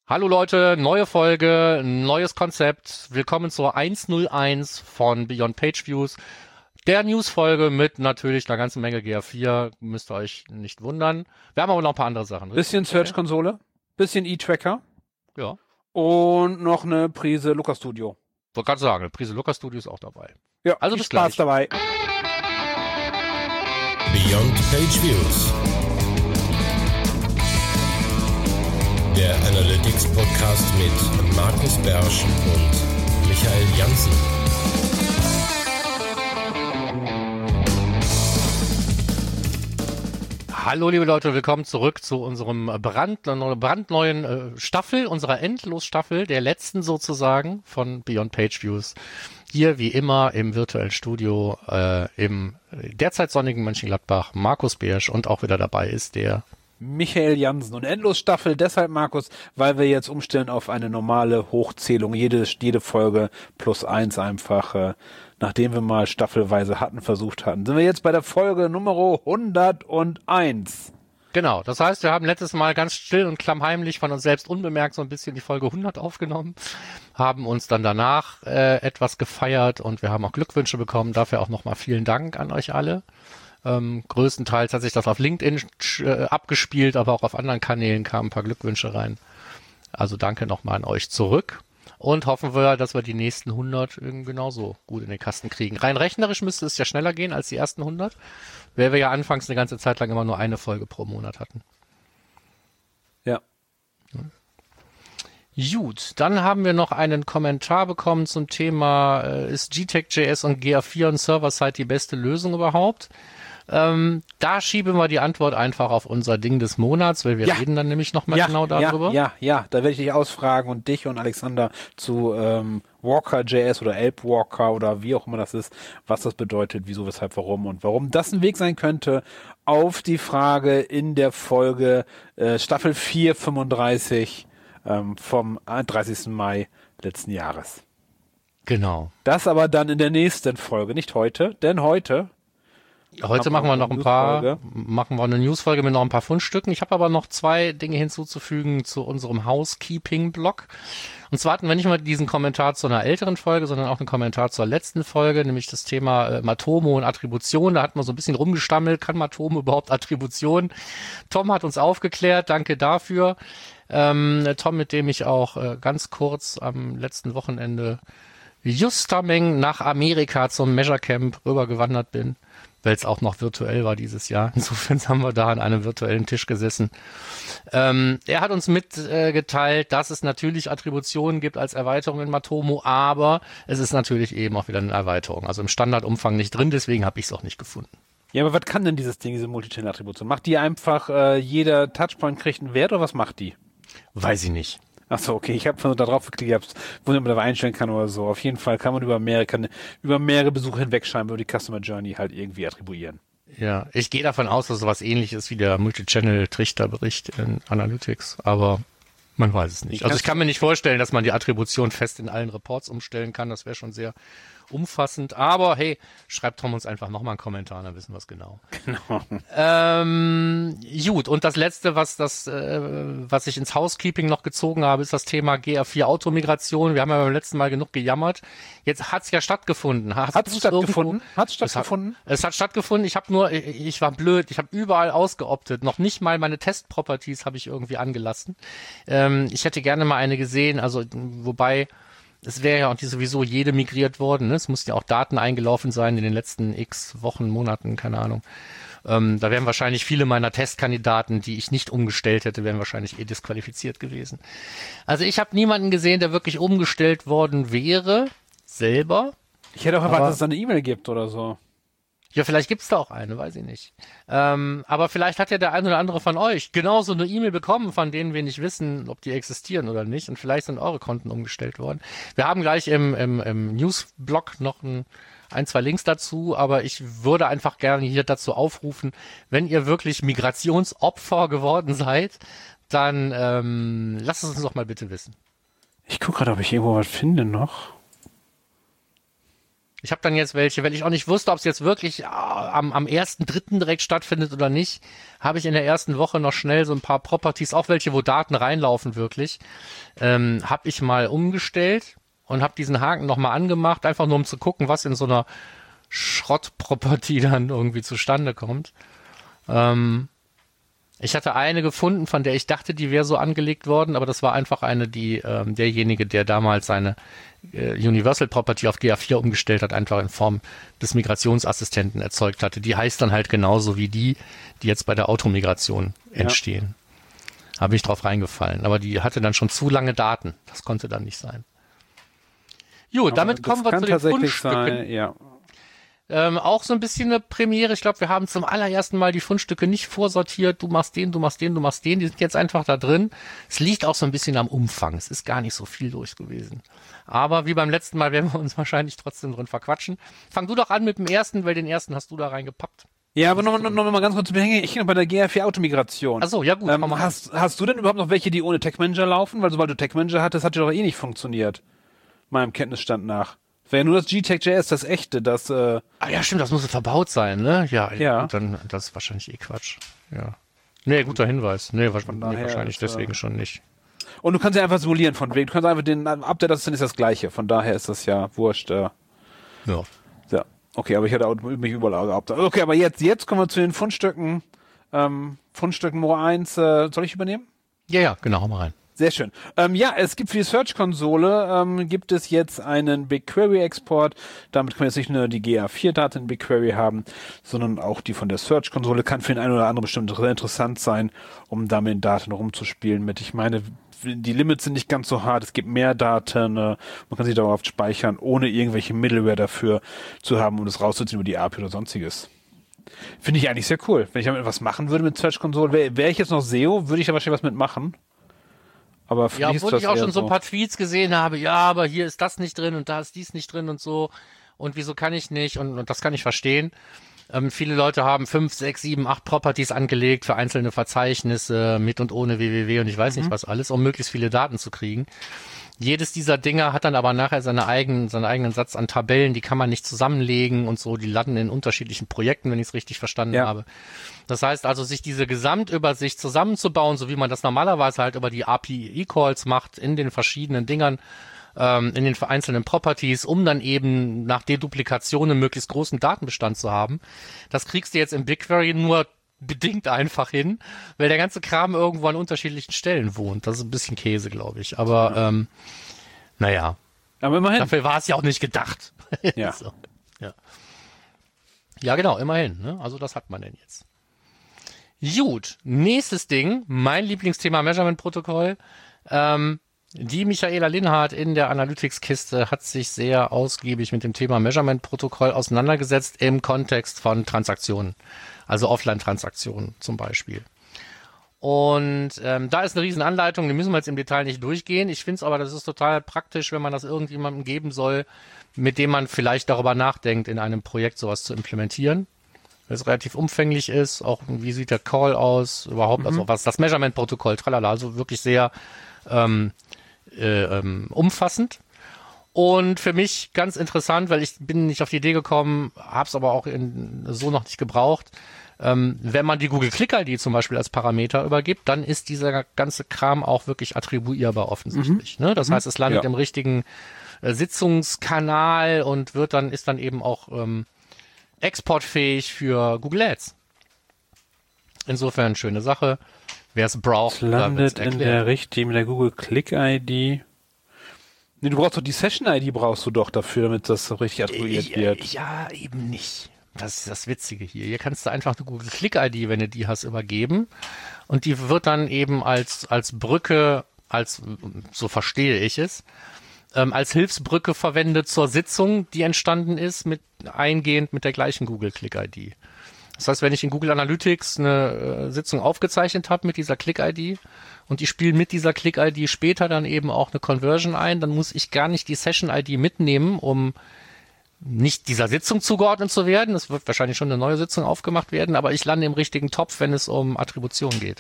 Hallo Leute, neue Folge, neues Konzept. Willkommen zur 101 von Beyond Page Views. Der News-Folge mit natürlich einer ganzen Menge GA4, müsst ihr euch nicht wundern. Wir haben aber noch ein paar andere Sachen. Bisschen Search-Konsole, bisschen E-Tracker Ja. und noch eine Prise Lucas Studio. Wollte gerade sagen, Prise Lucas Studio ist auch dabei. Ja, also viel bis Spaß gleich. dabei. Beyond Page Views. Der Analytics Podcast mit Markus Bersch und Michael Janssen. Hallo liebe Leute, willkommen zurück zu unserem brandneuen Staffel, unserer Endlosstaffel, der letzten sozusagen von Beyond Page Views. Hier wie immer im virtuellen Studio im derzeit sonnigen Mönchengladbach Markus Bersch und auch wieder dabei ist der Michael Janssen. Und Endlosstaffel deshalb, Markus, weil wir jetzt umstellen auf eine normale Hochzählung. Jede Folge +1 einfach, nachdem wir mal staffelweise versucht hatten. Sind wir jetzt bei der Folge Nummer 101. Genau, das heißt, wir haben letztes Mal ganz still und klammheimlich von uns selbst unbemerkt so ein bisschen die Folge 100 aufgenommen, haben uns dann danach etwas gefeiert und wir haben auch Glückwünsche bekommen. Dafür auch nochmal vielen Dank an euch alle. Größtenteils hat sich das auf LinkedIn abgespielt, aber auch auf anderen Kanälen kamen ein paar Glückwünsche rein. Also danke nochmal an euch zurück und hoffen wir, dass wir die nächsten 100 genauso gut in den Kasten kriegen. Rein rechnerisch müsste es ja schneller gehen als die ersten 100, weil wir ja anfangs eine ganze Zeit lang immer nur eine Folge pro Monat hatten. Ja. Gut, dann haben wir noch einen Kommentar bekommen zum Thema, ist GTEC.js und GA4 und Server-Side die beste Lösung überhaupt? Da schieben wir die Antwort einfach auf unser Ding des Monats, weil wir reden dann nämlich nochmal genau darüber. Ja, da werde ich dich ausfragen und dich und Alexander zu Walker.js oder Elb-Walker oder wie auch immer das ist, was das bedeutet, wieso, weshalb, warum und warum das ein Weg sein könnte auf die Frage in der Folge Staffel 4, 35 vom 30. Mai letzten Jahres. Genau. Das aber dann in der nächsten Folge, nicht heute, denn heute machen wir noch machen wir eine Newsfolge mit noch ein paar Fundstücken. Ich habe aber noch zwei Dinge hinzuzufügen zu unserem Housekeeping-Blog. Und zwar hatten wir nicht mal diesen Kommentar zu einer älteren Folge, sondern auch einen Kommentar zur letzten Folge, nämlich das Thema Matomo und Attribution. Da hat man so ein bisschen rumgestammelt, kann Matomo überhaupt Attribution? Tom hat uns aufgeklärt, danke dafür. Tom, mit dem ich auch ganz kurz am letzten Wochenende justameng nach Amerika zum Measure Camp rübergewandert bin, weil es auch noch virtuell war dieses Jahr. Insofern haben wir da an einem virtuellen Tisch gesessen. Er hat uns mitgeteilt, dass es natürlich Attributionen gibt als Erweiterung in Matomo, aber es ist natürlich eben auch wieder eine Erweiterung. Also im Standardumfang nicht drin, deswegen habe ich es auch nicht gefunden. Ja, aber was kann denn dieses Ding, diese Multichannel-Attribution? Macht die einfach, jeder Touchpoint kriegt einen Wert oder was macht die? Weiß ich nicht. Achso, okay, ich habe da drauf geklickt, ich hab's wundert, ob man da einstellen kann oder so. Auf jeden Fall kann man über mehrere Besuche hinweg scheinbar die Customer Journey halt irgendwie attribuieren. Ja, ich gehe davon aus, dass sowas ähnliches wie der Multichannel-Trichterbericht in Analytics, aber man weiß es nicht. Also ich kann mir nicht vorstellen, dass man die Attribution fest in allen Reports umstellen kann. Das wäre schon sehr umfassend. Aber hey, schreibt Tom uns einfach nochmal einen Kommentar, dann wissen wir es genau. Gut, und das Letzte, was ich ins Housekeeping noch gezogen habe, ist das Thema GA4 Automigration. Wir haben ja beim letzten Mal genug gejammert. Jetzt hat's ja stattgefunden. Hat's stattgefunden? Es hat stattgefunden. Ich war blöd. Ich habe überall ausgeoptet. Noch nicht mal meine Test-Properties habe ich irgendwie angelassen. Ich hätte gerne mal eine gesehen, also wobei es wäre ja auch sowieso jede migriert worden. Ne? Es mussten ja auch Daten eingelaufen sein in den letzten x Wochen, Monaten, keine Ahnung. Da wären wahrscheinlich viele meiner Testkandidaten, die ich nicht umgestellt hätte, wären wahrscheinlich disqualifiziert gewesen. Also ich habe niemanden gesehen, der wirklich umgestellt worden wäre, selber. Ich hätte auch erwartet, dass es da eine E-Mail gibt oder so. Ja, vielleicht gibt's da auch eine, weiß ich nicht. Aber vielleicht hat ja der ein oder andere von euch genauso eine E-Mail bekommen, von denen wir nicht wissen, ob die existieren oder nicht. Und vielleicht sind eure Konten umgestellt worden. Wir haben gleich im Newsblog noch ein, zwei Links dazu, aber ich würde einfach gerne hier dazu aufrufen, wenn ihr wirklich Migrationsopfer geworden seid, dann lasst es uns doch mal bitte wissen. Ich gucke gerade, ob ich irgendwo was finde noch. Ich habe dann jetzt welche, weil ich auch nicht wusste, ob es jetzt wirklich am 1.3. direkt stattfindet oder nicht, habe ich in der ersten Woche noch schnell so ein paar Properties, auch welche, wo Daten reinlaufen wirklich, habe ich mal umgestellt und habe diesen Haken nochmal angemacht, einfach nur um zu gucken, was in so einer Schrottproperty dann irgendwie zustande kommt. Ich hatte eine gefunden, von der ich dachte, die wäre so angelegt worden, aber das war einfach eine, die derjenige, der damals seine Universal Property auf GA4 umgestellt hat, einfach in Form des Migrationsassistenten erzeugt hatte. Die heißt dann halt genauso wie die jetzt bei der Automigration entstehen. Habe ich drauf reingefallen. Aber die hatte dann schon zu lange Daten. Das konnte dann nicht sein. Jo, damit kommen wir zu den Fundstücken. Ja. Auch so ein bisschen eine Premiere. Ich glaube, wir haben zum allerersten Mal die Fundstücke nicht vorsortiert. Du machst den, du machst den, du machst den. Die sind jetzt einfach da drin. Es liegt auch so ein bisschen am Umfang. Es ist gar nicht so viel durch gewesen. Aber wie beim letzten Mal werden wir uns wahrscheinlich trotzdem drin verquatschen. Fang du doch an mit dem ersten, weil den ersten hast du da reingepackt. Ja, aber noch mal ganz kurz zu behängen. Ich bin noch bei der GA4 Automigration. Ach so, ja gut. Hast du denn überhaupt noch welche, die ohne Tech Manager laufen? Weil sobald du Tech Manager hattest, hat die doch eh nicht funktioniert. Meinem Kenntnisstand nach. Wäre nur das GTech.js das echte, das ja, stimmt, das muss verbaut sein, ne? Ja. Und dann, das ist wahrscheinlich eh Quatsch. Ja. Nee, guter Hinweis. Nee, wahrscheinlich deswegen schon nicht. Und du kannst ja einfach simulieren von wegen. Du kannst einfach den Update, das ist das gleiche. Von daher ist das ja wurscht. Ja. Okay, aber ich hatte mich überall Update. Okay, aber jetzt kommen wir zu den Fundstücken. Fundstücken Nummer 1. Soll ich übernehmen? Ja, genau, hau mal rein. Sehr schön. Es gibt für die Search-Konsole gibt es jetzt einen BigQuery-Export. Damit kann man jetzt nicht nur die GA4-Daten in BigQuery haben, sondern auch die von der Search-Konsole. Kann für den einen oder anderen bestimmt sehr interessant sein, um damit mit Daten rumzuspielen mit. Ich meine, die Limits sind nicht ganz so hart. Es gibt mehr Daten. Man kann sich dauerhaft speichern, ohne irgendwelche Middleware dafür zu haben, um das rauszuziehen über die API oder sonstiges. Finde ich eigentlich sehr cool. Wenn ich damit was machen würde mit Search-Konsole, wäre ich jetzt noch SEO, würde ich da wahrscheinlich was mitmachen. Aber ja, obwohl ich auch schon so ein paar Tweets gesehen habe, ja, aber hier ist das nicht drin und da ist dies nicht drin und so und wieso kann ich nicht und das kann ich verstehen. Viele Leute haben 5, 6, 7, 8 Properties angelegt für einzelne Verzeichnisse mit und ohne www und ich weiß nicht was alles, um möglichst viele Daten zu kriegen. Jedes dieser Dinger hat dann aber nachher seinen eigenen Satz an Tabellen, die kann man nicht zusammenlegen und so, die landen in unterschiedlichen Projekten, wenn ich es richtig verstanden habe. Das heißt also, sich diese Gesamtübersicht zusammenzubauen, so wie man das normalerweise halt über die API-Calls macht, in den verschiedenen Dingern, in den einzelnen Properties, um dann eben nach Deduplikation einen möglichst großen Datenbestand zu haben. Das kriegst du jetzt im BigQuery nur bedingt einfach hin, weil der ganze Kram irgendwo an unterschiedlichen Stellen wohnt. Das ist ein bisschen Käse, glaube ich. Aber naja. Aber immerhin. Dafür war es ja auch nicht gedacht. Ja. So, ja, genau, immerhin. Ne? Also das hat man denn jetzt. Gut, nächstes Ding, mein Lieblingsthema Measurement-Protokoll. Die Michaela Linhardt in der Analytics-Kiste hat sich sehr ausgiebig mit dem Thema Measurement-Protokoll auseinandergesetzt im Kontext von Transaktionen, also Offline-Transaktionen zum Beispiel. Und da ist eine riesen Anleitung, die müssen wir jetzt im Detail nicht durchgehen. Ich finde es aber, das ist total praktisch, wenn man das irgendjemandem geben soll, mit dem man vielleicht darüber nachdenkt, in einem Projekt sowas zu implementieren. Weil es relativ umfänglich ist, auch wie sieht der Call aus, überhaupt, also was das Measurement-Protokoll, tralala, also wirklich sehr umfassend. Und für mich ganz interessant, weil ich bin nicht auf die Idee gekommen, habe es aber auch so noch nicht gebraucht. Wenn man die Google Click-ID zum Beispiel als Parameter übergibt, dann ist dieser ganze Kram auch wirklich attribuierbar offensichtlich. Ne? Das heißt, es landet im richtigen Sitzungskanal und ist dann eben auch exportfähig für Google Ads. Insofern schöne Sache. Wer es braucht, es landet in der richtigen, mit der Google Click-ID. Nee, du brauchst doch die Session-ID brauchst du doch dafür, damit das so richtig attribuiert wird. Ja, eben nicht. Das ist das Witzige hier. Hier kannst du einfach eine Google Click-ID, wenn du die hast, übergeben. Und die wird dann eben als Brücke, so verstehe ich es, als Hilfsbrücke verwendet zur Sitzung, die entstanden ist, eingehend mit der gleichen Google Click-ID. Das heißt, wenn ich in Google Analytics eine Sitzung aufgezeichnet habe mit dieser Click-ID und die spielen mit dieser Click-ID später dann eben auch eine Conversion ein, dann muss ich gar nicht die Session-ID mitnehmen, um nicht dieser Sitzung zugeordnet zu werden. Es wird wahrscheinlich schon eine neue Sitzung aufgemacht werden, aber ich lande im richtigen Topf, wenn es um Attribution geht.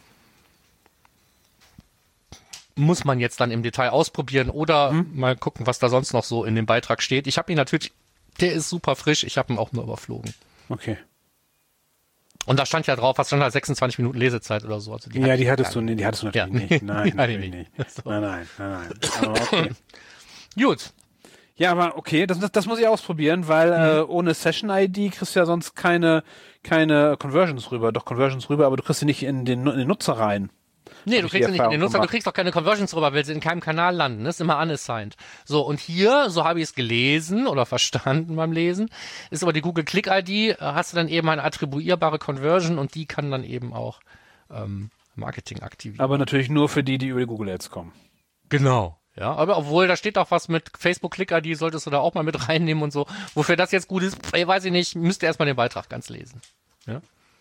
Muss man jetzt dann im Detail ausprobieren oder mal gucken, was da sonst noch so in dem Beitrag steht. Ich habe ihn natürlich Der ist super frisch, ich habe ihn auch nur überflogen. Okay. Und da stand ja drauf, was stand da, 26 Minuten Lesezeit oder so. Also die hattest du natürlich nicht. Nein, natürlich nicht. So. Nein. Aber okay. Gut. Ja, aber okay, das muss ich ausprobieren, weil ohne Session-ID kriegst du ja sonst keine Conversions rüber. Doch Conversions rüber, aber du kriegst sie nicht in den Nutzer rein. Nee, du kriegst sie nicht in den Nutzer, du kriegst auch keine Conversions rüber, weil sie in keinem Kanal landen. Das ist immer unassigned. So, und hier, so habe ich es gelesen oder verstanden beim Lesen, ist aber die Google Click-ID, hast du dann eben eine attribuierbare Conversion und die kann dann eben auch Marketing aktivieren. Aber natürlich nur für die über die Google Ads kommen. Genau. Ja, aber obwohl, da steht auch was mit Facebook Click-ID, solltest du da auch mal mit reinnehmen und so. Wofür das jetzt gut ist, weiß ich nicht, müsst ihr erstmal den Beitrag ganz lesen. Ja.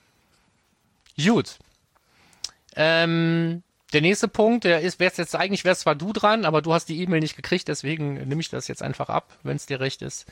Gut. Der nächste Punkt, wär's zwar du dran, aber du hast die E-Mail nicht gekriegt, deswegen nehme ich das jetzt einfach ab, wenn es dir recht ist.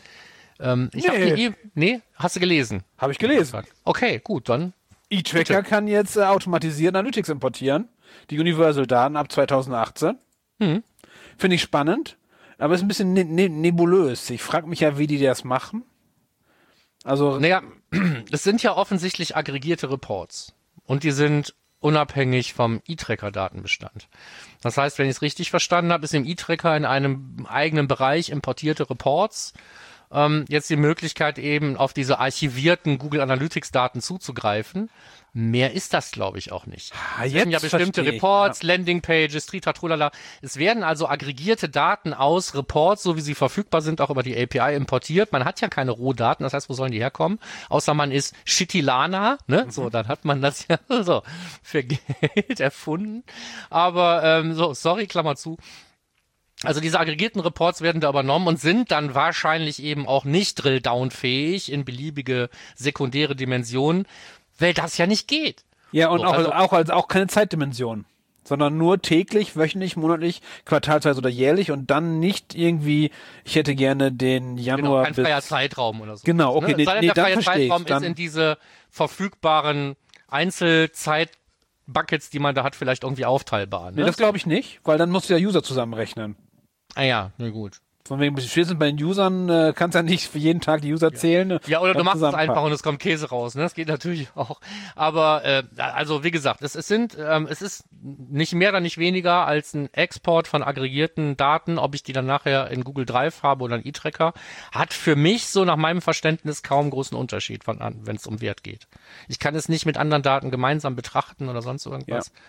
Hast du gelesen? Habe ich gelesen. Okay, gut, dann. eTracker kann jetzt automatisiert Analytics importieren. Die Universal-Daten ab 2018. Finde ich spannend, aber ist ein bisschen nebulös. Ich frage mich ja, wie die das machen. Also. Naja, es sind ja offensichtlich aggregierte Reports. Und die sind unabhängig vom eTracker-Datenbestand. Das heißt, wenn ich es richtig verstanden habe, ist im eTracker in einem eigenen Bereich importierte Reports jetzt die Möglichkeit eben auf diese archivierten Google Analytics-Daten zuzugreifen. Mehr ist das, glaube ich, auch nicht. Es werden ja bestimmte Reports, Landingpages, Tritratrulala. Es werden also aggregierte Daten aus Reports, so wie sie verfügbar sind, auch über die API importiert. Man hat ja keine Rohdaten, das heißt, wo sollen die herkommen? Außer man ist Shitilana, ne? So, dann hat man das ja so für Geld erfunden. Aber Klammer zu. Also diese aggregierten Reports werden da übernommen und sind dann wahrscheinlich eben auch nicht Drill-Down-fähig in beliebige sekundäre Dimensionen, weil das ja nicht geht. Ja, und so, auch keine Zeitdimension, sondern nur täglich, wöchentlich, monatlich, quartalsweise oder jährlich und dann nicht irgendwie, ich hätte gerne den Januar kein freier Zeitraum oder so. Genau, okay. Ne? Der freie Zeitraum ist in diese verfügbaren Einzelzeit-Buckets, die man da hat, vielleicht irgendwie aufteilbar. Ne? Nee, das glaube ich nicht, weil dann musst du ja User zusammenrechnen. Ah ja, na gut. Von wegen, spätestens bei den Usern kannst du ja nicht für jeden Tag die User zählen. Ja, oder du machst es einfach und es kommt Käse raus. Ne? Das geht natürlich auch. Aber also wie gesagt, es ist nicht mehr oder nicht weniger als ein Export von aggregierten Daten. Ob ich die dann nachher in Google Drive habe oder in eTracker, hat für mich so nach meinem Verständnis kaum großen Unterschied, wenn es um Wert geht. Ich kann es nicht mit anderen Daten gemeinsam betrachten oder sonst irgendwas. Ja.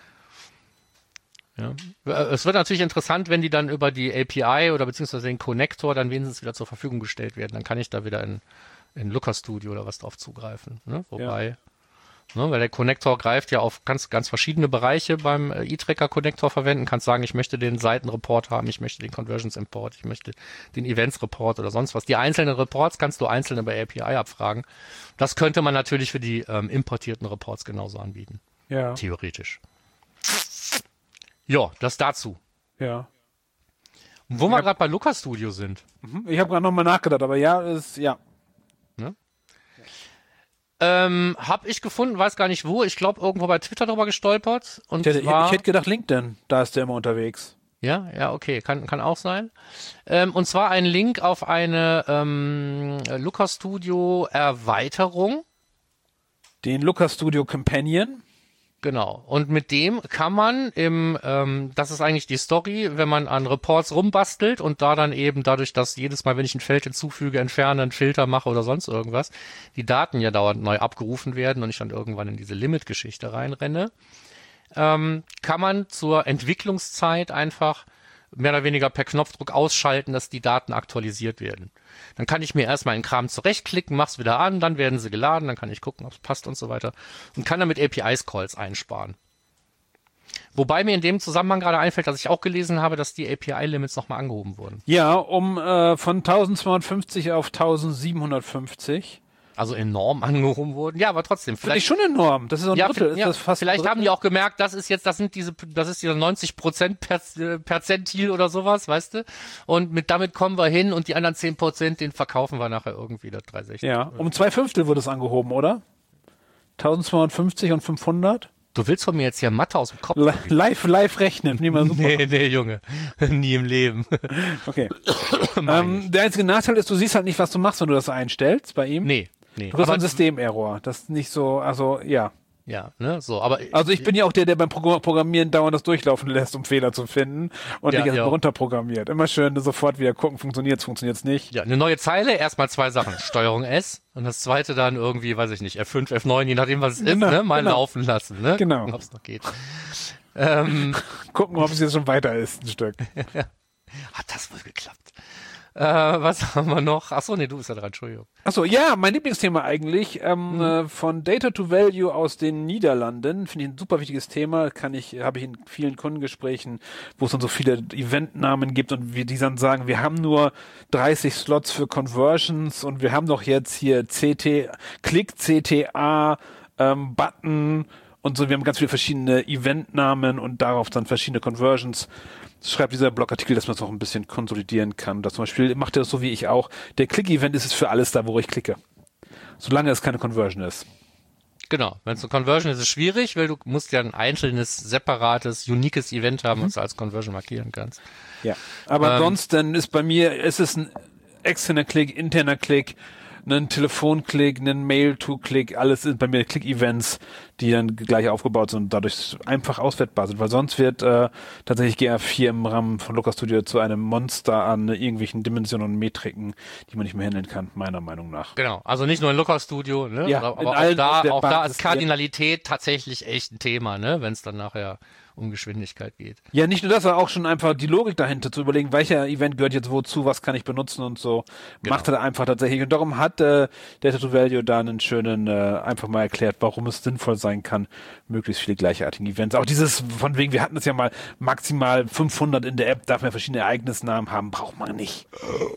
Ja. Es wird natürlich interessant, wenn die dann über die API oder beziehungsweise den Connector dann wenigstens wieder zur Verfügung gestellt werden. Dann kann ich da wieder in Looker Studio oder was drauf zugreifen. Ne? Wobei, weil der Connector greift ja auf ganz verschiedene Bereiche beim eTracker Connector verwenden. Kannst sagen, ich möchte den Seitenreport haben, ich möchte den Conversions Import, ich möchte den Events Report oder sonst was. Die einzelnen Reports kannst du einzeln über API abfragen. Das könnte man natürlich für die importierten Reports genauso anbieten. Ja. Theoretisch. Ja, das dazu. Ja. Wo wir gerade bei Looker Studio sind. Ich habe gerade nochmal nachgedacht, aber ja. Ne? Hab ich gefunden, weiß gar nicht wo. Ich glaube, irgendwo bei Twitter drüber gestolpert. Und ich hätte gedacht, LinkedIn, da ist der immer unterwegs. Ja, okay, kann auch sein. Und zwar ein Link auf eine Looker Studio Erweiterung. Den Looker Studio Companion. Genau. Und mit dem kann man das ist eigentlich die Story, wenn man an Reports rumbastelt und da dann eben dadurch, dass jedes Mal, wenn ich ein Feld hinzufüge, entferne, einen Filter mache oder sonst irgendwas, die Daten ja dauernd neu abgerufen werden und ich dann irgendwann in diese Limit-Geschichte reinrenne, kann man zur Entwicklungszeit einfach mehr oder weniger per Knopfdruck ausschalten, dass die Daten aktualisiert werden. Dann kann ich mir erstmal in Kram zurechtklicken, mach's wieder an, dann werden sie geladen, dann kann ich gucken, ob es passt und so weiter und kann damit API-Calls einsparen. Wobei mir in dem Zusammenhang gerade einfällt, dass ich auch gelesen habe, dass die API-Limits nochmal angehoben wurden. Ja, von 1250 auf 1750. Also enorm angehoben wurden. Ja, aber trotzdem. Finde ich schon enorm. Das ist so ein Drittel. Ist das fast vielleicht haben die auch gemerkt, das ist dieser 90% Perzentil oder sowas, weißt du? Und damit kommen wir hin und die anderen 10%, den verkaufen wir nachher irgendwie, das 360. Ja, um 2/5 wurde es angehoben, oder? 1250 und 500? Du willst von mir jetzt hier Mathe aus dem Kopf? Live rechnen. Nee, Junge. Nie im Leben. Okay. Der einzige Nachteil ist, du siehst halt nicht, was du machst, wenn du das einstellst bei ihm. Nee. Du hast einen Systemerror. Das ist nicht so, also, ja. Ja, ne, so, aber. Also ich bin ja auch der beim Programmieren dauernd das durchlaufen lässt, um Fehler zu finden und nicht erst mal runterprogrammiert. Immer schön sofort wieder gucken, funktioniert's nicht. Ja, eine neue Zeile, erstmal 2 Sachen. Steuerung S und das zweite dann irgendwie, weiß ich nicht, F5, F9, je nachdem, was es ist, ne, mal laufen lassen, ne? Genau. Gucken, ob es noch geht. Gucken, ob es jetzt schon weiter ist, ein Stück. Hat das wohl geklappt? Was haben wir noch? Achso, nee, du bist ja dran, Entschuldigung. Achso, ja, mein Lieblingsthema eigentlich, von Data to Value aus den Niederlanden, finde ich ein super wichtiges Thema, habe ich in vielen Kundengesprächen, wo es dann so viele Eventnamen gibt und wir die dann sagen, wir haben nur 30 Slots für Conversions und wir haben doch jetzt hier Click, CTA, Button und so, wir haben ganz viele verschiedene Eventnamen und darauf dann verschiedene Conversions. Schreibt dieser Blogartikel, dass man es noch ein bisschen konsolidieren kann. Das zum Beispiel macht er das so wie ich auch. Der Click-Event ist es für alles da, wo ich klicke. Solange es keine Conversion ist. Genau. Wenn es eine Conversion ist, ist es schwierig, weil du musst ja ein einzelnes, separates, uniques Event haben, was du als Conversion markieren kannst. Ja. Aber ansonsten ist bei mir, ist es ein externer Klick, interner Klick, ein Telefonklick, ein Mail-to-Klick, alles sind bei mir Click-Events, die dann gleich aufgebaut sind und dadurch einfach auswertbar sind, weil sonst wird tatsächlich GA4 im Rahmen von Looker Studio zu einem Monster an irgendwelchen Dimensionen und Metriken, die man nicht mehr handeln kann, meiner Meinung nach. Genau, also nicht nur in Looker Studio, ne? Ja, aber auch da ist Kardinalität tatsächlich echt ein Thema, ne? Wenn es dann nachher um Geschwindigkeit geht. Ja, nicht nur das, aber auch schon einfach die Logik dahinter zu überlegen, welcher Event gehört jetzt wozu, was kann ich benutzen und so. Genau. Macht er einfach tatsächlich. Und darum hat Data to Value da einen schönen, einfach mal erklärt, warum es sinnvoll sein kann, möglichst viele gleichartige Events. Auch dieses, von wegen, wir hatten es ja mal, maximal 500 in der App, darf man verschiedene Ereignisnamen haben, braucht man nicht.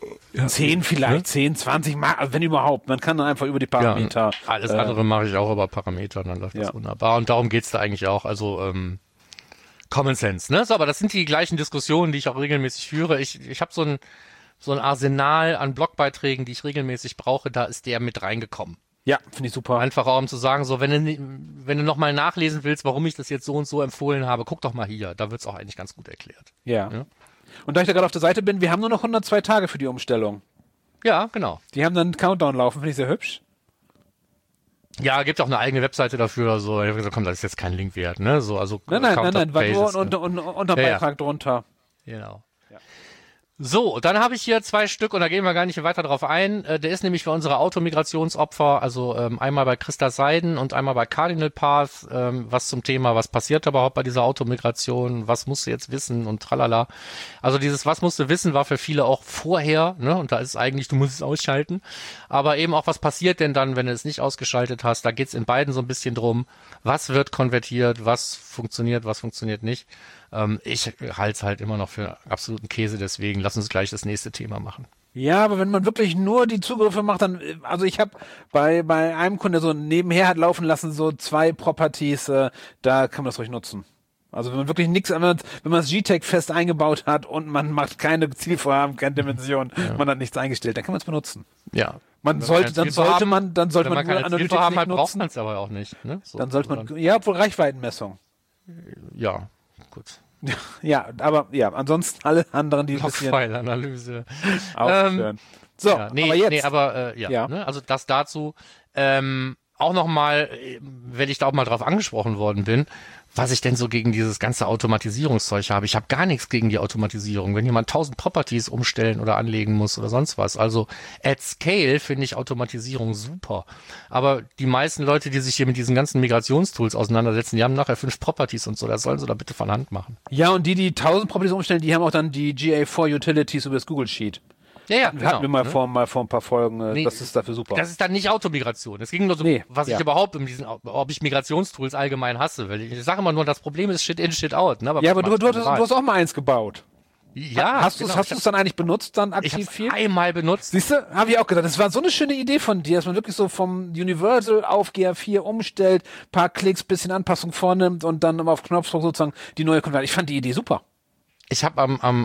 10 vielleicht, 10, 20, also wenn überhaupt. Man kann dann einfach über die Parameter. Ja, alles andere mache ich auch über Parameter, dann läuft das wunderbar. Und darum geht's da eigentlich auch. Also, Common Sense, ne? So, aber das sind die gleichen Diskussionen, die ich auch regelmäßig führe. Ich habe so ein Arsenal an Blogbeiträgen, die ich regelmäßig brauche, da ist der mit reingekommen. Ja, finde ich super. Einfach auch, um zu sagen, so, wenn du nochmal nachlesen willst, warum ich das jetzt so und so empfohlen habe, guck doch mal hier, da wird's auch eigentlich ganz gut erklärt. Ja. Und da ich da gerade auf der Seite bin, wir haben nur noch 102 Tage für die Umstellung. Ja, genau. Die haben dann einen Countdown laufen, finde ich sehr hübsch. Ja, gibt auch eine eigene Webseite dafür oder so. Ich habe gesagt, komm, das ist jetzt kein Link wert, ne? So, also nein, war nur unter Beitrag drunter. Genau. Ja. So, dann habe ich hier 2 Stück und da gehen wir gar nicht weiter drauf ein. Der ist nämlich für unsere Automigrationsopfer, also einmal bei Christa Seiden und einmal bei Cardinal Path, was zum Thema, was passiert überhaupt bei dieser Automigration, was musst du jetzt wissen und tralala. Also dieses was musst du wissen war für viele auch vorher, ne? Und da ist es eigentlich, du musst es ausschalten. Aber eben auch, was passiert denn dann, wenn du es nicht ausgeschaltet hast? Da geht's in beiden so ein bisschen drum, was wird konvertiert, was funktioniert nicht. Ich halte es halt immer noch für absoluten Käse, deswegen lass uns gleich das nächste Thema machen. Ja, aber wenn man wirklich nur die Zugriffe macht, dann, also ich habe bei einem Kunde so nebenher hat laufen lassen, so 2 Properties, da kann man das ruhig nutzen. Also wenn man wirklich nichts anderes, wenn man das GTAG fest eingebaut hat und man macht keine Zielvorhaben, keine Dimension, man hat nichts eingestellt, dann kann man es benutzen. Ja. Dann sollte man nur Analytics haben, nicht braucht nutzen. man es aber auch nicht. Ne? So, dann sollte man, ja, obwohl Reichweitenmessung. Ja, gut. Ja, aber ja, ansonsten alle anderen, die ein bisschen Logfile-Analyse. aufhören. So, ja, aber jetzt. Ne? Also das dazu. Auch nochmal, wenn ich da auch mal drauf angesprochen worden bin, was ich denn so gegen dieses ganze Automatisierungszeug habe. Ich habe gar nichts gegen die Automatisierung. Wenn jemand 1000 Properties umstellen oder anlegen muss oder sonst was. Also at scale finde ich Automatisierung super. Aber die meisten Leute, die sich hier mit diesen ganzen Migrationstools auseinandersetzen, die haben nachher 5 Properties und so. Das sollen sie da bitte von Hand machen. Ja, und die 1000 Properties umstellen, die haben auch dann die GA4 Utilities über das Google Sheet. Ja, genau. Hatten wir mal vor ein paar Folgen, das ist dafür super. Das ist dann nicht Automigration. Es ging nur so, was ich überhaupt ob ich Migrationstools allgemein hasse. Weil ich sage immer nur, das Problem ist Shit in, Shit out. Ne? Aber du hast auch mal eins gebaut. Ja, hast du es dann eigentlich benutzt, dann aktiv viel? Einmal benutzt. Siehst du, habe ich auch gesagt. Das war so eine schöne Idee von dir, dass man wirklich so vom Universal auf GA4 umstellt, paar Klicks, bisschen Anpassung vornimmt und dann immer auf Knopfdruck sozusagen die neue Konvertierung. Ich fand die Idee super. Ich habe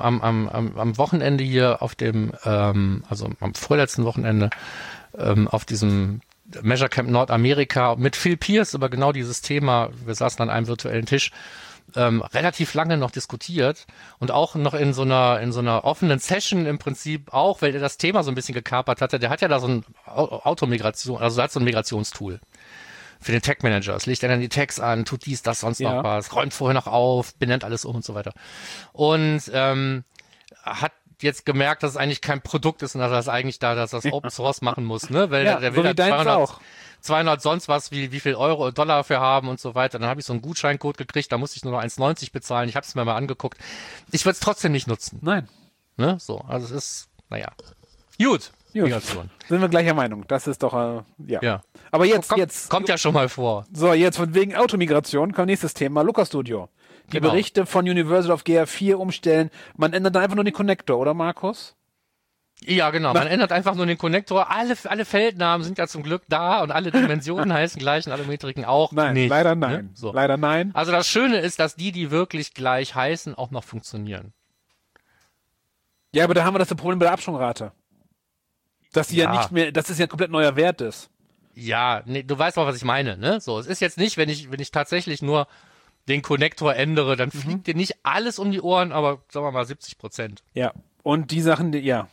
am Wochenende hier auf dem, also am vorletzten Wochenende, auf diesem Measure-Camp Nordamerika mit Phil Pierce über genau dieses Thema, wir saßen an einem virtuellen Tisch, relativ lange noch diskutiert und auch noch in so einer offenen Session im Prinzip auch, weil er das Thema so ein bisschen gekapert hatte. Der hat ja da so ein Automigration, also er hat so ein Migrationstool für den Tag Manager. Es legt er dann die Tags an, tut dies, das, sonst noch was, räumt vorher noch auf, benennt alles um und so weiter. Und hat jetzt gemerkt, dass es eigentlich kein Produkt ist und dass er das eigentlich dass das Open Source machen muss, ne? Weil der will so da 200 sonst was, wie viel Euro, Dollar dafür haben und so weiter. Dann habe ich so einen Gutscheincode gekriegt, da musste ich nur noch 1,90 bezahlen. Ich habe es mir mal angeguckt. Ich würde es trotzdem nicht nutzen. Nein. Ne? So, also es ist, naja. Gut. Migration. Sind wir gleicher Meinung. Das ist doch, ja. Aber jetzt. Kommt ja schon mal vor. So, jetzt von wegen Automigration kommt nächstes Thema, Looker Studio. Die Berichte von Universal auf GA4 umstellen. Man ändert dann einfach nur den Connector, oder Markus? Ja, genau. Man ändert einfach nur den Connector. Alle Feldnamen sind ja zum Glück da und alle Dimensionen heißen gleich und alle Metriken auch nein, nicht. Leider nein. Ne? So. Leider nein. Also das Schöne ist, dass die wirklich gleich heißen, auch noch funktionieren. Ja, aber da haben wir das Problem bei der Absprungrate. Dass die ja nicht mehr, dass es ja ein komplett neuer Wert ist. Ja, nee, du weißt auch, was ich meine, ne? So, es ist jetzt nicht, wenn ich tatsächlich nur den Connector ändere, dann fliegt dir nicht alles um die Ohren, aber sagen wir mal 70%. Ja. Und die Sachen,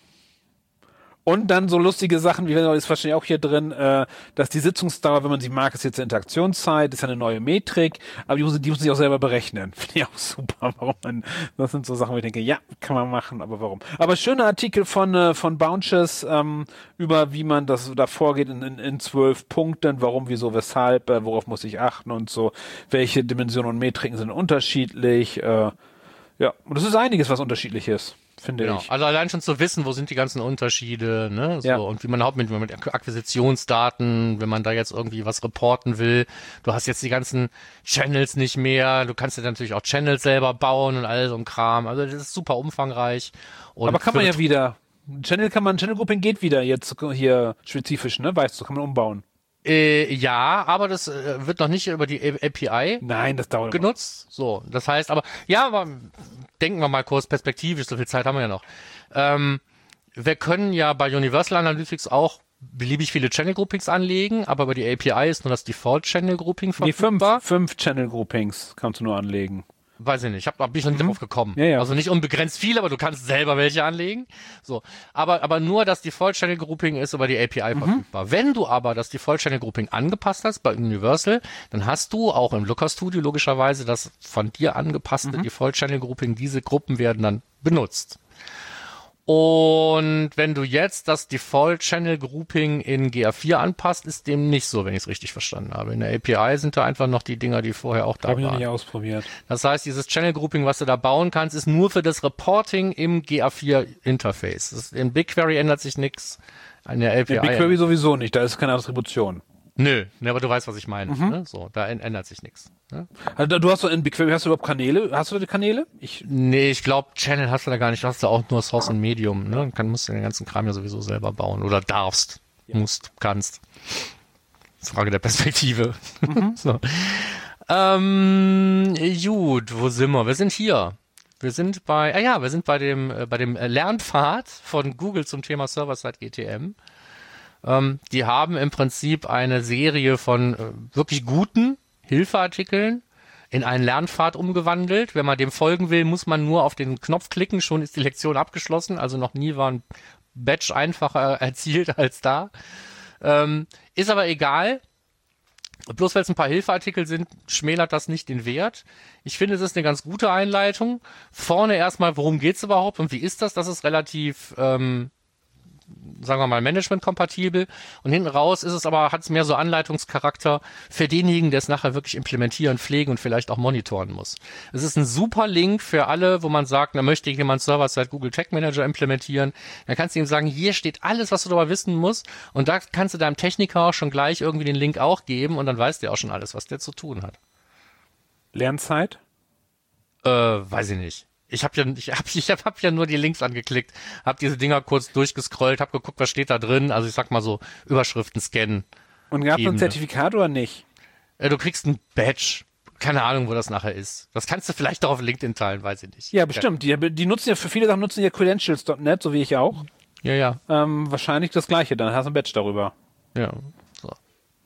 Und dann so lustige Sachen, wie ist wahrscheinlich auch hier drin, dass die Sitzungsdauer, wenn man sie mag, ist jetzt eine Interaktionszeit, ist ja eine neue Metrik, aber die muss sich auch selber berechnen. Finde ich auch super. Das sind so Sachen, wo ich denke, ja, kann man machen, aber warum? Aber schöner Artikel von Bounces über wie man das da vorgeht in 12 Punkten, warum, wieso, weshalb, worauf muss ich achten und so, welche Dimensionen und Metriken sind unterschiedlich. Und das ist einiges, was unterschiedlich ist. Finde ich. Also allein schon zu wissen, wo sind die ganzen Unterschiede, ne? So, und wie man mit Akquisitionsdaten, wenn man da jetzt irgendwie was reporten will, du hast jetzt die ganzen Channels nicht mehr, du kannst dir natürlich auch Channels selber bauen und all so ein Kram. Also das ist super umfangreich. Und aber kann man ja wieder. Channel Grouping geht wieder jetzt hier spezifisch, ne? Weißt du, kann man umbauen. Ja, aber das wird noch nicht über die API Nein, das dauert genutzt. So, das heißt, aber denken wir mal kurz perspektivisch, so viel Zeit haben wir ja noch. Wir können ja bei Universal Analytics auch beliebig viele Channel Groupings anlegen, aber über die API ist nur das Default Channel Grouping verfügbar. Die 5 Channel Groupings kannst du nur anlegen. Weiß ich nicht, bin ich noch nicht drauf gekommen. Ja. Also nicht unbegrenzt viel, aber du kannst selber welche anlegen. So, aber nur das Default Channel Grouping ist über die API verfügbar. Wenn du aber das Default Channel Grouping angepasst hast bei Universal, dann hast du auch im Looker Studio logischerweise das von dir angepasste Default Channel Grouping. Diese Gruppen werden dann benutzt. Und wenn du jetzt das Default Channel Grouping in GA4 anpasst, ist dem nicht so, wenn ich es richtig verstanden habe. In der API sind da einfach noch die Dinger, die vorher auch da waren. Habe ich noch nicht ausprobiert. Das heißt, dieses Channel Grouping, was du da bauen kannst, ist nur für das Reporting im GA4 Interface. In BigQuery ändert sich nichts. An der API. In BigQuery sowieso nicht, da ist keine Attribution. Nö, aber du weißt, was ich meine. Ne? So, da ändert sich nichts. Ne? Also du hast in BigQuery, hast du überhaupt Kanäle? Hast du da die Kanäle? Nee, ich glaube, Channel hast du da gar nicht. Du hast da auch nur Source und Medium. Ne? Musst du den ganzen Kram ja sowieso selber bauen. Oder darfst. Ja. Kannst. Das ist Frage der Perspektive. So. Gut, wo sind wir? Wir sind hier. Wir sind bei dem Lernpfad von Google zum Thema Server-Side GTM. Die haben im Prinzip eine Serie von wirklich guten Hilfeartikeln in einen Lernpfad umgewandelt. Wenn man dem folgen will, muss man nur auf den Knopf klicken, schon ist die Lektion abgeschlossen. Also noch nie war ein Badge einfacher erzielt als da. Ist aber egal. Bloß weil es ein paar Hilfeartikel sind, schmälert das nicht den Wert. Ich finde, es ist eine ganz gute Einleitung. Vorne erstmal, worum geht's überhaupt und wie ist das? Das ist relativ sagen wir mal, management-kompatibel. Und hinten raus hat es mehr so Anleitungscharakter für denjenigen, der es nachher wirklich implementieren, pflegen und vielleicht auch monitoren muss. Es ist ein super Link für alle, wo man sagt, da möchte jemand Server-Side Google Tag Manager implementieren. Dann kannst du ihm sagen, hier steht alles, was du darüber wissen musst. Und da kannst du deinem Techniker auch schon gleich irgendwie den Link auch geben und dann weiß der auch schon alles, was der zu tun hat. Lernzeit? Weiß ich nicht. Ich hab ja nur die Links angeklickt, hab diese Dinger kurz durchgescrollt, hab geguckt, was steht da drin. Also ich sag mal so, Überschriften scannen. Und gab es ein Zertifikat oder nicht? Du kriegst ein Badge. Keine Ahnung, wo das nachher ist. Das kannst du vielleicht auch auf LinkedIn teilen, weiß ich nicht. Ja, bestimmt. Die nutzen ja, für viele Sachen nutzen ja Credentials.net, so wie ich auch. Ja. Wahrscheinlich das Gleiche, dann hast du ein Badge darüber. Ja. So.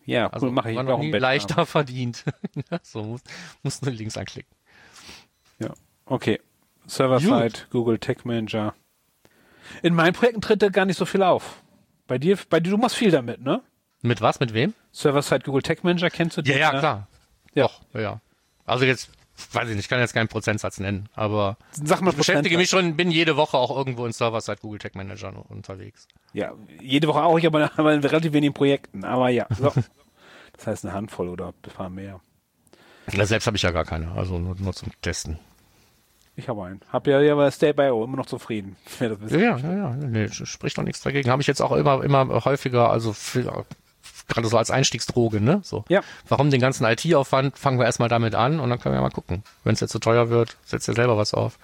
Ja, also, cool, mache ich war auch noch im nie Bett. leichter verdient. So, musst nur links anklicken. Ja, okay. Server-Side, Google Tag Manager. In meinen Projekten tritt da gar nicht so viel auf. Bei dir, du machst viel damit, ne? Mit was? Mit wem? Server-Side, Google Tag Manager, kennst du den? Ja, ne? klar. Ja. Doch, ja. Also jetzt, weiß ich nicht, ich kann jetzt keinen Prozentsatz nennen, aber Sag mal ich beschäftige mich schon, bin jede Woche auch irgendwo in Server-Side Google Tag Manager unterwegs. Ja, jede Woche auch, ich aber in relativ wenigen Projekten. Aber ja, so. Das heißt eine Handvoll oder ein paar mehr. Ja, selbst habe ich ja gar keine, also nur zum Testen. Ich habe einen. Hab ja bei Stay.io immer noch zufrieden. Wer das wissen möchte. Ja, nee, spricht doch nichts dagegen. Habe ich jetzt auch immer häufiger, also gerade so als Einstiegsdroge, ne? So. Ja. Warum den ganzen IT-Aufwand? Fangen wir erstmal damit an und dann können wir mal gucken. Wenn es jetzt zu teuer wird, setzt ihr selber was auf.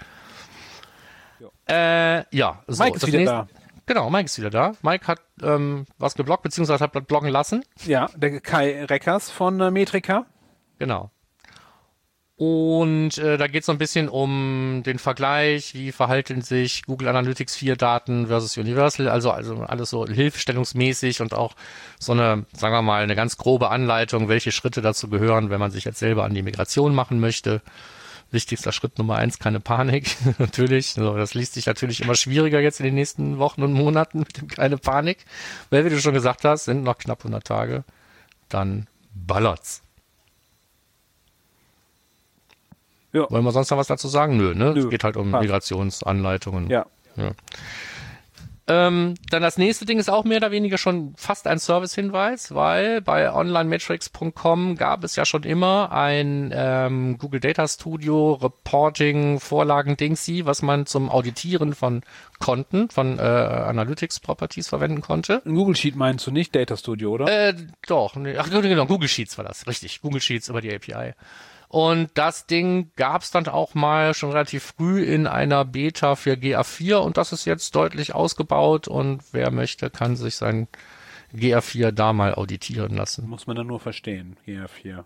Ja, so. Mike ist wieder da. Genau, Mike ist wieder da. Mike hat was geblockt, beziehungsweise hat bloggen lassen. Ja, der Kai Reckers von Metrika. Genau. Und da geht es so ein bisschen um den Vergleich, wie verhalten sich Google Analytics 4 Daten versus Universal, also alles so hilfestellungsmäßig und auch so eine, sagen wir mal, eine ganz grobe Anleitung, welche Schritte dazu gehören, wenn man sich jetzt selber an die Migration machen möchte. Wichtigster Schritt Nummer 1, keine Panik, natürlich. Also das liest sich natürlich immer schwieriger jetzt in den nächsten Wochen und Monaten mit dem keine Panik. Weil, wie du schon gesagt hast, sind noch knapp 100 Tage, dann ballert's. Ja. Wollen wir sonst noch was dazu sagen? Nö, ne? Nö. Es geht halt um Migrationsanleitungen. Ja. Dann das nächste Ding ist auch mehr oder weniger schon fast ein Service-Hinweis, weil bei onlinemetrics.com gab es ja schon immer ein Google Data Studio Reporting Vorlagen-Dingsy, was man zum Auditieren von Konten, von Analytics-Properties verwenden konnte. Ein Google Sheet meinst du nicht, Data Studio, oder? Doch. Nee, ach genau, Google Sheets war das. Richtig, Google Sheets über die API. Und das Ding gab es dann auch mal schon relativ früh in einer Beta für GA4 und das ist jetzt deutlich ausgebaut und wer möchte, kann sich sein GA4 da mal auditieren lassen. Muss man dann nur verstehen, GA4.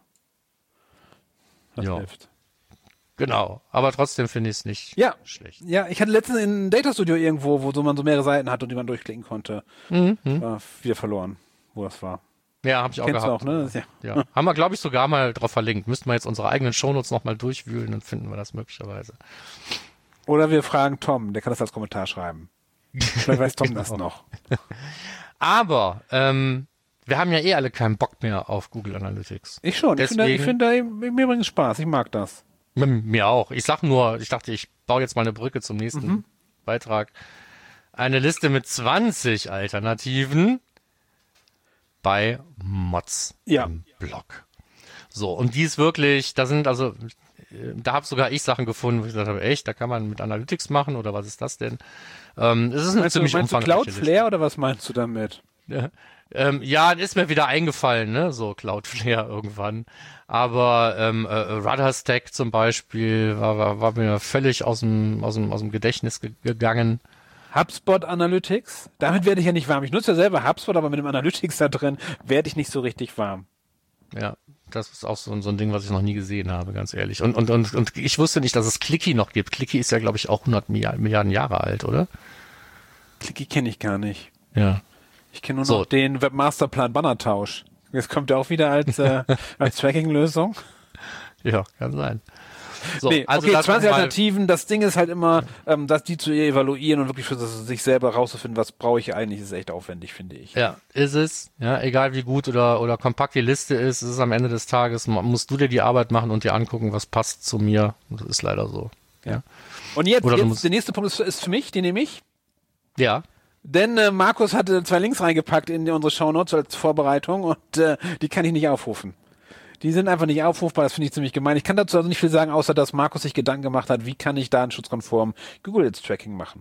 Das Ja. hilft. Genau, aber trotzdem finde ich es nicht schlecht. Ja, ich hatte letztens in Data Studio irgendwo, wo so man so mehrere Seiten hat und die man durchklicken konnte. War wieder verloren, wo das war. Ja, habe ich auch Kennst gehabt. du auch, ne? Ja. Haben wir, glaube ich, sogar mal drauf verlinkt. Müssten wir jetzt unsere eigenen Shownotes nochmal durchwühlen, dann finden wir das möglicherweise. Oder wir fragen Tom, der kann das als Kommentar schreiben. Vielleicht weiß Tom das noch. Aber wir haben ja eh alle keinen Bock mehr auf Google Analytics. Ich schon. Deswegen, ich finde, mir bringt es Spaß. Ich mag das. Mir auch. Ich dachte, ich baue jetzt mal eine Brücke zum nächsten Beitrag. Eine Liste mit 20 Alternativen bei Mods im Blog. So, und die ist wirklich, da habe sogar ich Sachen gefunden, wo ich gesagt habe, echt, da kann man mit Analytics machen oder was ist das denn? Es ist eine ziemlich umfangreiche Meinst du Cloudflare oder was meinst du damit? Ja, ist mir wieder eingefallen, ne, so Cloudflare irgendwann. Aber RudderStack zum Beispiel war mir völlig aus dem Gedächtnis gegangen. HubSpot Analytics, damit werde ich ja nicht warm. Ich nutze ja selber HubSpot, aber mit dem Analytics da drin werde ich nicht so richtig warm. Ja, das ist auch so ein Ding, was ich noch nie gesehen habe, ganz ehrlich. Und ich wusste nicht, dass es Clicky noch gibt. Clicky ist ja, glaube ich, auch 100 Milliarden Jahre alt, oder? Clicky kenne ich gar nicht. Ja. Ich kenne nur noch den Webmasterplan Bannertausch. Jetzt kommt der auch wieder als Tracking-Lösung. Ja, kann sein. So, nee, also okay, 20 Alternativen. Das Ding ist halt immer, dass die zu evaluieren und wirklich für sich selber rauszufinden, was brauche ich eigentlich, ist echt aufwendig, finde ich. Ja, ist es. Ja, egal wie gut oder kompakt die Liste ist, es ist am Ende des Tages, musst du dir die Arbeit machen und dir angucken, was passt zu mir. Das ist leider so. Ja. Und jetzt der nächste Punkt ist für mich, den nehme ich. Ja. Denn Markus hatte 2 Links reingepackt in unsere Shownotes als Vorbereitung und die kann ich nicht aufrufen. Die sind einfach nicht aufrufbar, das finde ich ziemlich gemein. Ich kann dazu also nicht viel sagen, außer dass Markus sich Gedanken gemacht hat, wie kann ich datenschutzkonform Google Ads Tracking machen.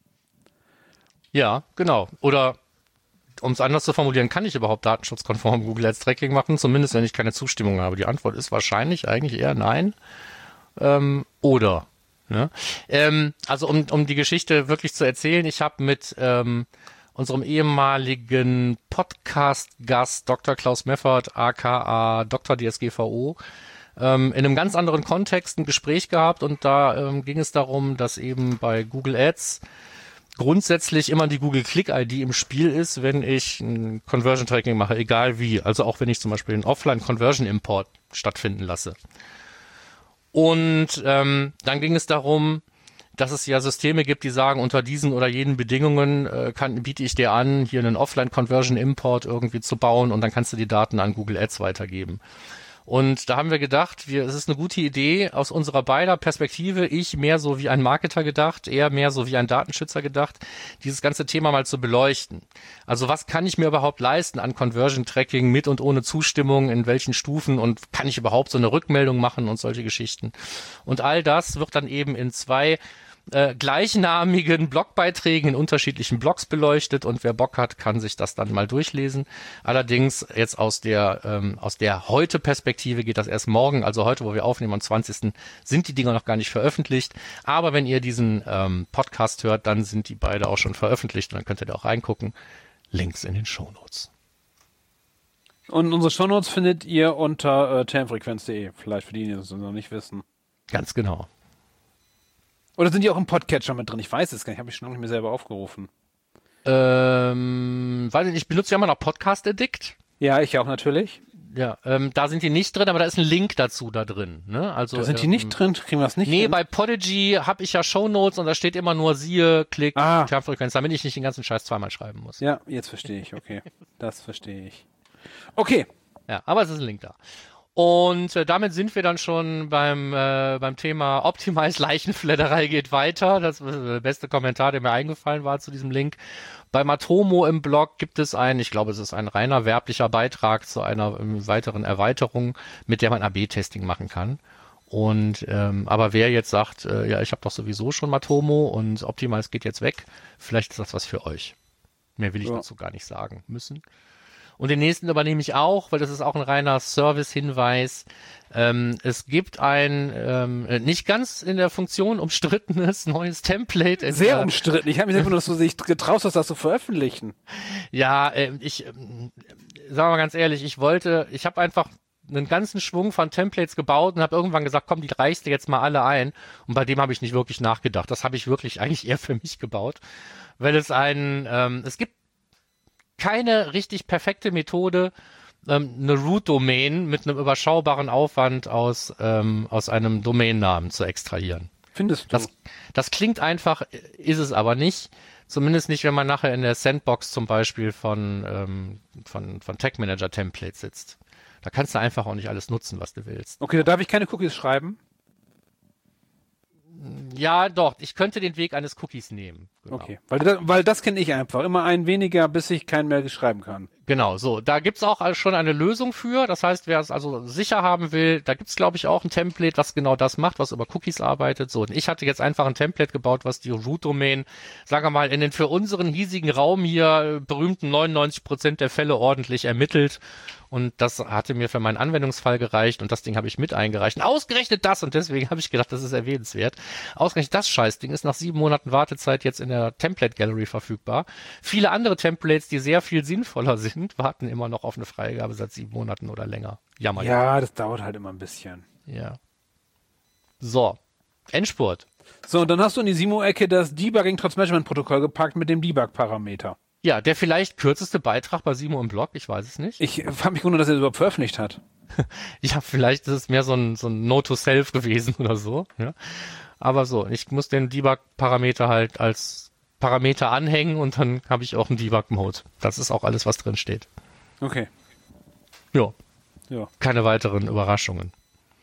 Ja, genau. Oder um es anders zu formulieren, kann ich überhaupt datenschutzkonform Google Ads Tracking machen? Zumindest, wenn ich keine Zustimmung habe. Die Antwort ist wahrscheinlich eigentlich eher nein. Oder. Ne? Also um die Geschichte wirklich zu erzählen, ich habe mit unserem ehemaligen Podcast-Gast Dr. Klaus Meffert, aka Dr. DSGVO, in einem ganz anderen Kontext ein Gespräch gehabt und da ging es darum, dass eben bei Google Ads grundsätzlich immer die Google-Click-ID im Spiel ist, wenn ich ein Conversion-Tracking mache, egal wie. Also auch wenn ich zum Beispiel einen Offline-Conversion-Import stattfinden lasse. Und dann ging es darum, dass es ja Systeme gibt, die sagen, unter diesen oder jenen Bedingungen biete ich dir an, hier einen Offline-Conversion-Import irgendwie zu bauen und dann kannst du die Daten an Google Ads weitergeben. Und da haben wir gedacht, es ist eine gute Idee aus unserer beider Perspektive, ich mehr so wie ein Marketer gedacht, er mehr so wie ein Datenschützer gedacht, dieses ganze Thema mal zu beleuchten. Also was kann ich mir überhaupt leisten an Conversion-Tracking mit und ohne Zustimmung, in welchen Stufen und kann ich überhaupt so eine Rückmeldung machen und solche Geschichten. Und all das wird dann eben in 2 gleichnamigen Blogbeiträgen in unterschiedlichen Blogs beleuchtet und wer Bock hat, kann sich das dann mal durchlesen. Allerdings jetzt aus der heute Perspektive geht das erst morgen, also heute, wo wir aufnehmen, am 20. sind die Dinger noch gar nicht veröffentlicht. Aber wenn ihr diesen Podcast hört, dann sind die beide auch schon veröffentlicht und dann könnt ihr da auch reingucken. Links in den Shownotes. Und unsere Shownotes findet ihr unter termfrequenz.de, vielleicht für die das noch nicht wissen. Ganz genau. Oder sind die auch im Podcatcher mit drin? Ich weiß es gar nicht, habe ich schon lange nicht mehr selber aufgerufen. Ich benutze ja immer noch Podcast Addict. Ja, ich auch natürlich. Ja, da sind die nicht drin, aber da ist ein Link dazu da drin. Ne? Also, da sind die nicht drin? Kriegen wir das nicht Nee, hin? bei Podigy habe ich ja Shownotes und da steht immer nur siehe, Klick, Termfrequenz, damit ich nicht den ganzen Scheiß zweimal schreiben muss. Ja, jetzt verstehe ich, okay. Das verstehe ich. Okay. Ja, aber es ist ein Link da. Und damit sind wir dann schon beim Thema Optimize Leichenfledderei geht weiter. Das ist der beste Kommentar, der mir eingefallen war zu diesem Link. Bei Matomo im Blog gibt es ich glaube, es ist ein reiner werblicher Beitrag zu einer weiteren Erweiterung, mit der man AB-Testing machen kann. Und aber wer jetzt sagt, ja, ich habe doch sowieso schon Matomo und Optimize geht jetzt weg, vielleicht ist das was für euch. Mehr will ich dazu gar nicht sagen müssen. Und den nächsten übernehme ich auch, weil das ist auch ein reiner Service-Hinweis. Es gibt ein nicht ganz in der Funktion umstrittenes neues Template. Sehr umstritten. Ich habe mich einfach nur, dass du dich getraust hast, das zu veröffentlichen. Ja, sag mal ganz ehrlich, ich habe einfach einen ganzen Schwung von Templates gebaut und habe irgendwann gesagt, komm, die reichst du jetzt mal alle ein. Und bei dem habe ich nicht wirklich nachgedacht. Das habe ich wirklich eigentlich eher für mich gebaut, weil es gibt keine richtig perfekte Methode, eine Root-Domain mit einem überschaubaren Aufwand aus einem Domainnamen zu extrahieren. Findest du? Das klingt einfach, ist es aber nicht. Zumindest nicht, wenn man nachher in der Sandbox zum Beispiel von Tag Manager Templates sitzt. Da kannst du einfach auch nicht alles nutzen, was du willst. Okay, da darf ich keine Cookies schreiben? Ja, doch. Ich könnte den Weg eines Cookies nehmen. Genau. Okay, weil das kenne ich einfach. Immer einen weniger, bis ich keinen mehr schreiben kann. Genau, so. Da gibt's auch schon eine Lösung für. Das heißt, wer es also sicher haben will, da gibt's, glaube ich, auch ein Template, was genau das macht, was über Cookies arbeitet. So, und ich hatte jetzt einfach ein Template gebaut, was die Root-Domain, sagen wir mal, in den für unseren hiesigen Raum hier berühmten 99% der Fälle ordentlich ermittelt. Und das hatte mir für meinen Anwendungsfall gereicht und das Ding habe ich mit eingereicht. Und ausgerechnet das, und deswegen habe ich gedacht, das ist erwähnenswert. Ausgerechnet das Scheißding ist nach 7 Monaten Wartezeit jetzt in der Template Gallery verfügbar. Viele andere Templates, die sehr viel sinnvoller sind, warten immer noch auf eine Freigabe seit 7 Monaten oder länger. Jammer. Ja, das dauert halt immer ein bisschen. Ja. So, Endspurt. So, und dann hast du in die Simo-Ecke das Debugging trotz Measurement-Protokoll gepackt mit dem Debug-Parameter. Ja, der vielleicht kürzeste Beitrag bei Simo im Blog, ich weiß es nicht. Ich habe mich gewundert, dass er das überhaupt veröffentlicht hat. Ja, vielleicht ist es mehr so ein Note-to-Self gewesen oder so. Ja. Aber so, ich muss den Debug-Parameter halt als Parameter anhängen und dann habe ich auch einen Debug-Mode. Das ist auch alles, was drin steht. Okay. Ja. Ja. Keine weiteren Überraschungen.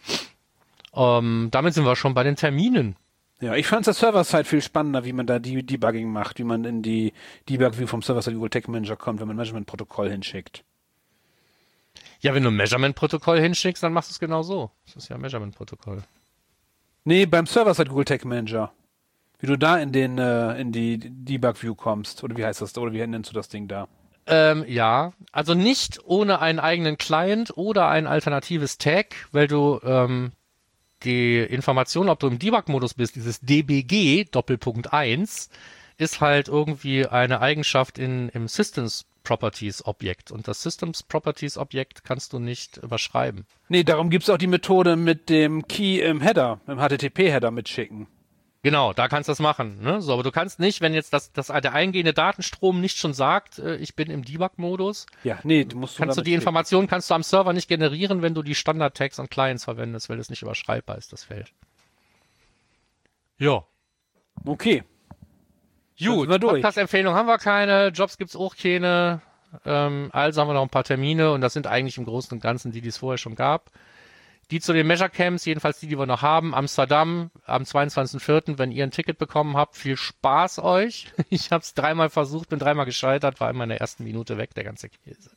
Damit sind wir schon bei den Terminen. Ja, ich fand das Server-Side viel spannender, wie man da die Debugging macht, wie man in die Debug-View vom Server-Side Google Tag Manager kommt, wenn man ein Measurement-Protokoll hinschickt. Ja, wenn du ein Measurement-Protokoll hinschickst, dann machst du es genau so. Das ist ja ein Measurement-Protokoll. Nee, beim Server-Side Google Tag Manager. Wie du da in die Debug-View kommst. Oder wie heißt das? Oder wie nennst du das Ding da? Ja, also nicht ohne einen eigenen Client oder ein alternatives Tag, weil du die Information, ob du im Debug-Modus bist, dieses DBG Doppelpunkt 1, ist halt irgendwie eine Eigenschaft im Systems Properties Objekt. Und das Systems Properties Objekt kannst du nicht überschreiben. Nee, darum gibt's auch die Methode mit dem Key im Header, im HTTP-Header mitschicken. Genau, da kannst du das machen. Ne? So, aber du kannst nicht, wenn jetzt der eingehende Datenstrom nicht schon sagt, ich bin im Debug-Modus, kannst du die Informationen kannst du am Server nicht generieren, wenn du die Standard-Tags und Clients verwendest, weil es nicht überschreibbar ist, das Feld. Ja. Okay. Gut, Podcast-Empfehlung haben wir keine, Jobs gibt's auch keine, also haben wir noch ein paar Termine und das sind eigentlich im Großen und Ganzen die es vorher schon gab. Die zu den Measure Camps, jedenfalls die wir noch haben, Amsterdam am 22.04., wenn ihr ein Ticket bekommen habt, viel Spaß euch. Ich habe es 3-mal versucht, bin 3-mal gescheitert, war immer in der ersten Minute weg, der ganze Käse.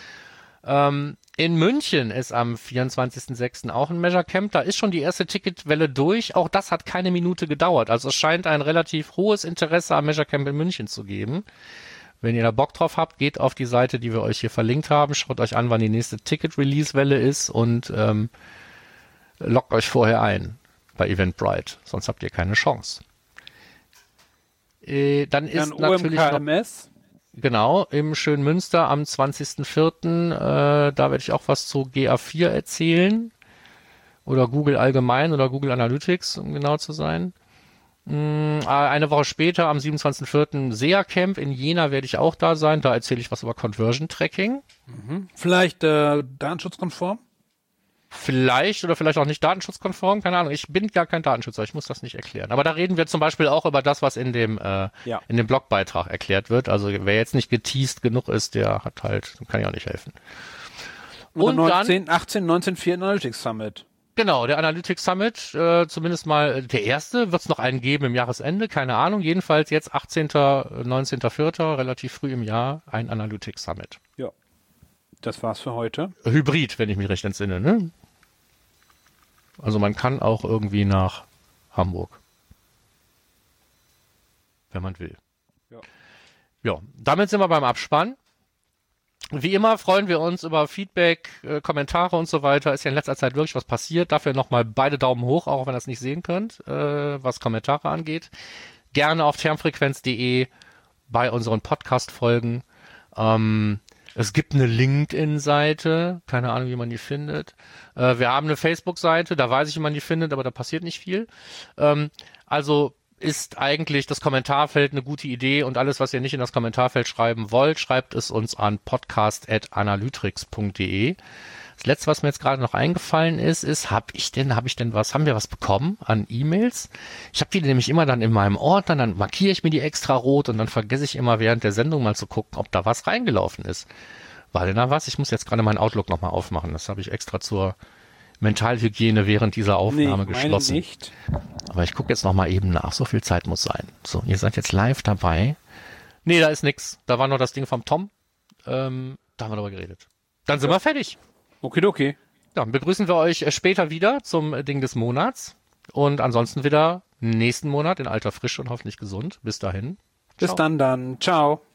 In München ist am 24.06. auch ein Measure Camp, da ist schon die erste Ticketwelle durch, auch das hat keine Minute gedauert, also es scheint ein relativ hohes Interesse am Measure Camp in München zu geben. Wenn ihr da Bock drauf habt, geht auf die Seite, die wir euch hier verlinkt haben, schaut euch an, wann die nächste Ticket-Release-Welle ist und loggt euch vorher ein bei Eventbrite, sonst habt ihr keine Chance. Dann ist natürlich OMKMS. Genau, im schönen Münster am 20.04. Da werde ich auch was zu GA4 erzählen. Oder Google allgemein oder Google Analytics, um genau zu sein. Eine Woche später, am 27.04. SEA Camp in Jena werde ich auch da sein. Da erzähle ich was über Conversion Tracking. Vielleicht datenschutzkonform? Vielleicht oder vielleicht auch nicht datenschutzkonform, keine Ahnung. Ich bin gar kein Datenschützer, ich muss das nicht erklären. Aber da reden wir zum Beispiel auch über das, was in dem Blogbeitrag erklärt wird. Also wer jetzt nicht geteased genug ist, der kann ja auch nicht helfen. Und dann 18, 19, 4 Analytics Summit. Genau, der Analytics Summit, zumindest mal der erste, wird es noch einen geben im Jahresende, keine Ahnung. Jedenfalls jetzt 18., 19.04., relativ früh im Jahr, ein Analytics Summit. Ja, das war's für heute. Hybrid, wenn ich mich recht entsinne, ne? Also man kann auch irgendwie nach Hamburg. Wenn man will. Ja, damit sind wir beim Abspann. Wie immer freuen wir uns über Feedback, Kommentare und so weiter. Ist ja in letzter Zeit wirklich was passiert. Dafür nochmal beide Daumen hoch, auch wenn ihr das nicht sehen könnt, was Kommentare angeht. Gerne auf termfrequenz.de bei unseren Podcast-Folgen. Es gibt eine LinkedIn-Seite, keine Ahnung, wie man die findet. Wir haben eine Facebook-Seite, da weiß ich, wie man die findet, aber da passiert nicht viel. Also ist eigentlich das Kommentarfeld eine gute Idee und alles, was ihr nicht in das Kommentarfeld schreiben wollt, schreibt es uns an podcast@analytrix.de. Das Letzte, was mir jetzt gerade noch eingefallen ist, haben wir was bekommen an E-Mails? Ich habe die nämlich immer dann in meinem Ordner, dann markiere ich mir die extra rot und dann vergesse ich immer während der Sendung mal zu gucken, ob da was reingelaufen ist. War denn da was? Ich muss jetzt gerade meinen Outlook nochmal aufmachen. Das habe ich extra zur Mentalhygiene während dieser Aufnahme geschlossen. Nicht. Aber ich gucke jetzt nochmal eben nach. So viel Zeit muss sein. So, ihr seid jetzt live dabei. Nee, da ist nix. Da war noch das Ding vom Tom. Da haben wir darüber geredet. Dann sind wir fertig. Okay. Dann begrüßen wir euch später wieder zum Ding des Monats. Und ansonsten wieder nächsten Monat in alter Frische und hoffentlich gesund. Bis dahin. Bis dann. Ciao.